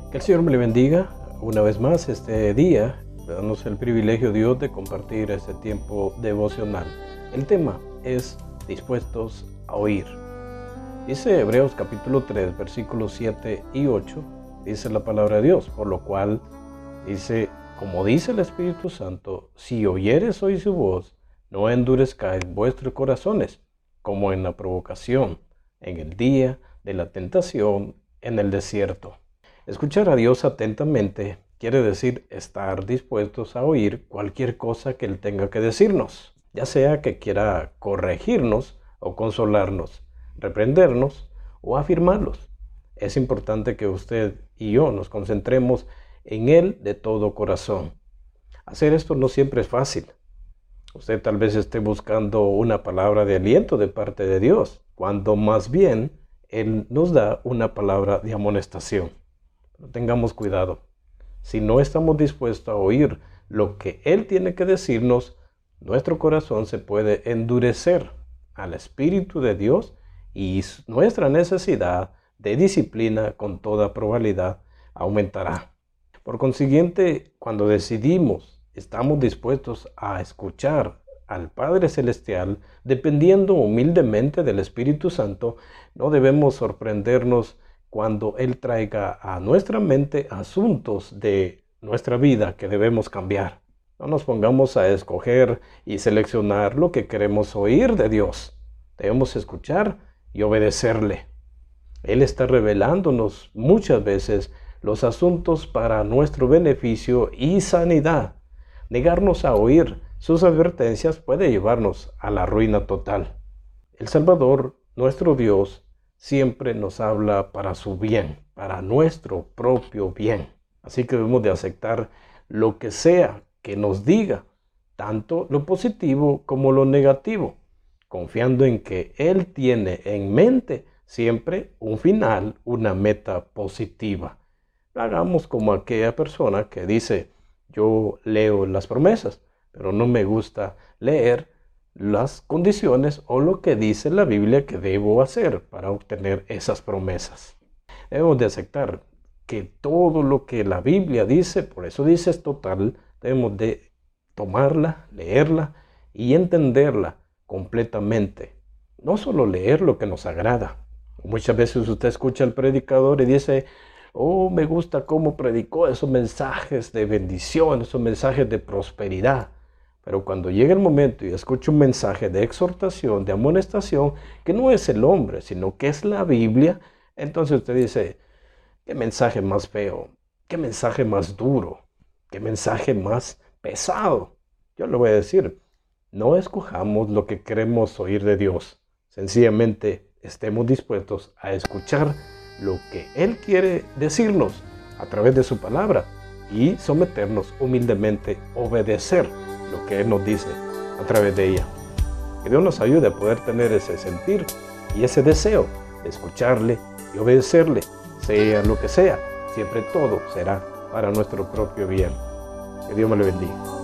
Que el Señor me le bendiga una vez más este día, dándonos el privilegio Dios de compartir este tiempo devocional. El tema es dispuestos a oír. Dice Hebreos capítulo 3, versículos 7 y 8, dice la palabra de Dios, por lo cual dice, como dice el Espíritu Santo, si oyeres hoy su voz, no endurezcáis vuestros corazones, como en la provocación, en el día de la tentación en el desierto. Escuchar a Dios atentamente quiere decir estar dispuestos a oír cualquier cosa que Él tenga que decirnos, ya sea que quiera corregirnos o consolarnos, reprendernos o afirmarlos. Es importante que usted y yo nos concentremos en Él de todo corazón. Hacer esto no siempre es fácil. Usted tal vez esté buscando una palabra de aliento de parte de Dios, cuando más bien Él nos da una palabra de amonestación. Pero tengamos cuidado. Si no estamos dispuestos a oír lo que Él tiene que decirnos, nuestro corazón se puede endurecer al Espíritu de Dios y nuestra necesidad de disciplina con toda probabilidad aumentará. Por consiguiente, cuando estamos dispuestos a escuchar al Padre Celestial, dependiendo humildemente del Espíritu Santo, no debemos sorprendernos cuando Él traiga a nuestra mente asuntos de nuestra vida que debemos cambiar. No nos pongamos a escoger y seleccionar lo que queremos oír de Dios. Debemos escuchar y obedecerle. Él está revelándonos muchas veces los asuntos para nuestro beneficio y sanidad. Negarnos a oír sus advertencias puede llevarnos a la ruina total. El Salvador, nuestro Dios, siempre nos habla para su bien, para nuestro propio bien. Así que debemos de aceptar lo que sea que nos diga, tanto lo positivo como lo negativo, confiando en que Él tiene en mente siempre un final, una meta positiva. Hagamos como aquella persona que dice, yo leo las promesas, pero no me gusta leer las condiciones o lo que dice la Biblia que debo hacer para obtener esas promesas. Debemos de aceptar que todo lo que la Biblia dice, por eso dice es total, debemos de tomarla, leerla y entenderla completamente. No solo leer lo que nos agrada. Muchas veces usted escucha al predicador y dice, oh, me gusta cómo predicó esos mensajes de bendición, esos mensajes de prosperidad. Pero cuando llega el momento y escucha un mensaje de exhortación, de amonestación, que no es el hombre, sino que es la Biblia, entonces usted dice, qué mensaje más feo, qué mensaje más duro, qué mensaje más pesado. Yo le voy a decir, no escojamos lo que queremos oír de Dios. Sencillamente estemos dispuestos a escuchar lo que Él quiere decirnos a través de su palabra y someternos humildemente, obedecer lo que Él nos dice a través de ella. Que Dios nos ayude a poder tener ese sentir y ese deseo de escucharle y obedecerle, sea lo que sea, siempre todo será para nuestro propio bien. Que Dios me lo bendiga.